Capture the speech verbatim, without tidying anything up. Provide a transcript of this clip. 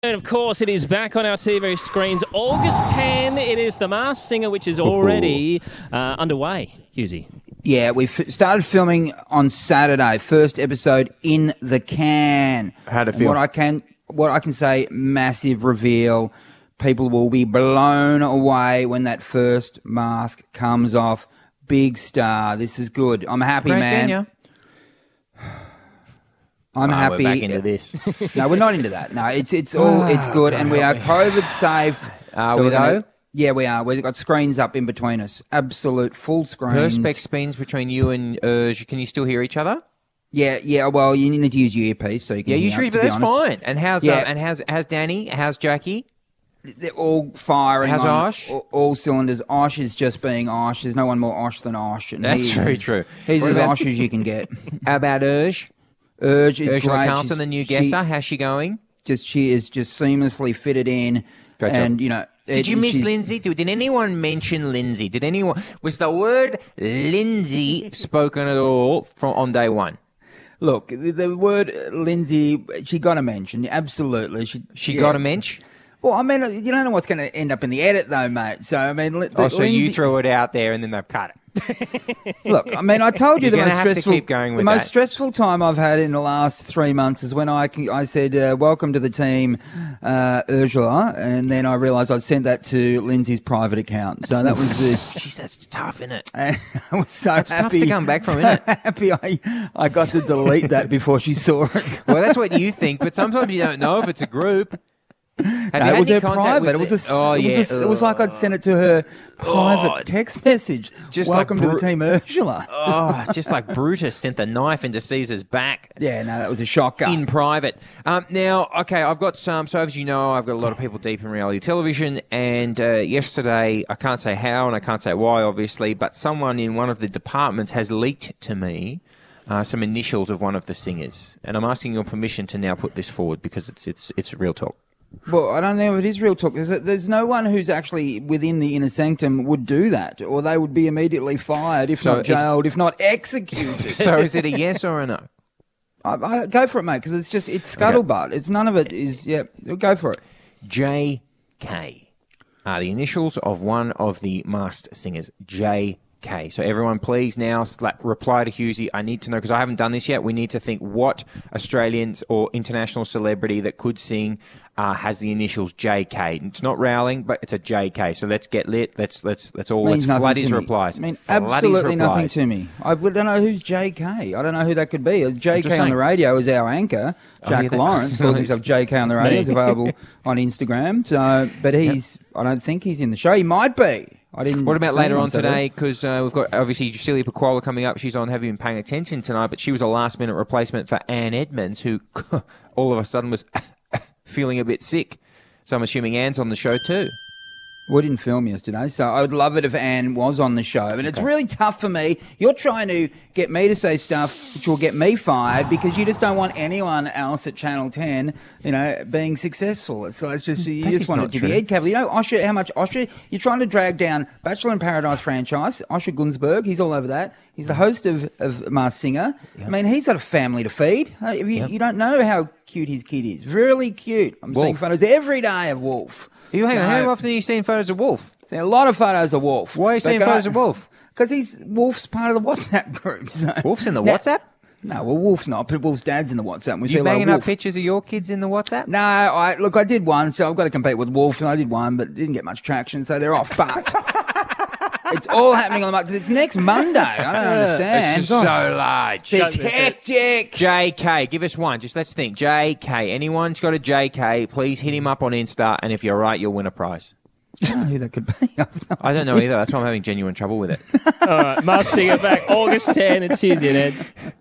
And of course, it is back on our T V screens. August tenth, it is The Masked Singer, which is already uh, underway. Husey. Yeah, we f- started filming on Saturday. First episode in the can. How'd it And feel? What I can, what I can say, massive reveal. People will be blown away when that first mask comes off. Big star. This is good. I'm happy, Great, man. Daniel. I'm Oh, happy. we're back into this. No, we're not into that. No, it's it's all it's good, and we are COVID safe. Are So we we're gonna- though? Yeah, we are. We've got screens up in between us. Absolute full screens. Perspex spins between you and Urge. Can you still hear each other? Yeah, yeah. Well, you need to use your earpiece so you can. Yeah, hear, you should, to but be that's honest. fine. And how's Yeah. uh, and how's how's Danny? How's Jackie? They're all firing. How's on Osh? All, all cylinders. Osh is just being Osh. There's no one more Osh than Osh. And That's he's very as- true. He's What as about- Osh as you can get. How about Urge? Urge is Ursula great. Carlson, She's- the new she guesser. How's she going? Just she is just seamlessly fitted in, Great job. and you know. Did it- you miss she's- Lindsay? Did, did anyone mention Lindsay? Did anyone was the word Lindsay spoken at all from on day one? Look, the, the word uh, Lindsay, she got a mention. Absolutely, she She yeah. got a mensch. Well, I mean, you don't know what's going to end up in the edit, though, mate. So I mean, li- Oh, so you Lindsay- threw it out there and then they've cut it. Look, I mean, I told you You're the gonna most have to stressful, keep going the with most that. stressful time I've had in the last three months is when I can- I said, uh, "Welcome to the team, uh, Ursula," and then I realised I'd sent that to Lindsay's private account. So that was the. Jeez, that's tough, isn't it? And I was so It's tough happy. to come back from, so isn't it? Happy I, I got to delete that before she saw it. Well, that's what you think, but sometimes you don't know if it's a group. Have No, you it had was any her contact private. with It was, the- a, s- oh, it, yeah. was a, it was like I'd sent it to her private Oh, text message. just like Welcome to Bru- the team, Ursula. Oh, just like Brutus sent the knife into Caesar's back. Yeah, no, that was a shocker. In private. Um, now, okay, I've got some, so as you know, I've got a lot of people deep in reality television, and uh, yesterday, I can't say how and I can't say why, obviously, but someone in one of the departments has leaked to me uh, some initials of one of the singers, and I'm asking your permission to now put this forward because it's it's it's real talk. Well, I don't know if it is real talk. There's, there's no one who's actually within the inner sanctum would do that, or they would be immediately fired, if So not is- jailed, if not executed. So is it a yes or a no? I, I, go for it, mate, because it's just it's scuttlebutt. It's none of it is. Yeah, go for it. J K are the initials of one of the Masked Singers. J K. So everyone, please now slap, reply to Husey. I need to know, because I haven't done this yet. We need to think what Australians or international celebrity that could sing uh, has the initials J K. It's not Rowling, but it's a J K. So let's get lit. Let's let's let's all Means let's nothing flood to his me. replies. I mean, Flood his absolutely nothing replies. to me. I don't know who's J K. I don't know who that could be. J K just on the saying. radio is our anchor, yeah, Jack that- Lawrence. Calls himself J K on the radio. me. It's available on Instagram. So, but he's. I don't think he's in the show. He might be. I didn't. What about see later him on Saturday. today? Because uh, we've got, obviously, Celia Pacquola coming up. She's on Have You Been Paying Attention tonight? But she was a last-minute replacement for Anne Edmonds, who all of a sudden was feeling a bit sick. So I'm assuming Anne's on the show too. We didn't film yesterday, so I would love it if Anne was on the show. And it's really tough for me. You're trying to get me to say stuff which will get me fired because you just don't want anyone else at Channel ten, you know, being successful. So it's just you That just is want not it to true. be Ed Cavalier. You know, Osher, how much Osher? You're trying to drag down Bachelor in Paradise franchise. Osher Gunsberg, he's all over that. He's the host of of Masked Singer. I mean, he's got a family to feed. Uh, if you, Yep. you don't know how cute his kid is. Really cute. I'm seeing Wolf. photos every day of Wolf. You hang on, So- how often are you seeing photos of Wolf? Seen a lot of photos of Wolf. Why are you seeing photos of Wolf? Because he's Wolf's part of the WhatsApp group. So. Wolf's in the Now- WhatsApp? No, well, Wolf's not, but Wolf's dad's in the WhatsApp. We see You a lot of banging up Wolf. pictures of your kids in the WhatsApp? No, I look, I did one, so I've got to compete with Wolf, and I did one, but didn't get much traction, so they're off. But it's all happening on the month. It's next Monday. I don't understand. It's just so large. It's miss it. hectic. J K, give us one. Just let's think. J K. Anyone's got a J K, please hit him up on Insta, and if you're right, you'll win a prize. I don't know who that could be. I don't know either. That's why I'm having genuine trouble with it. All right, Masked Singer back August tenth. It's Husey and Ed.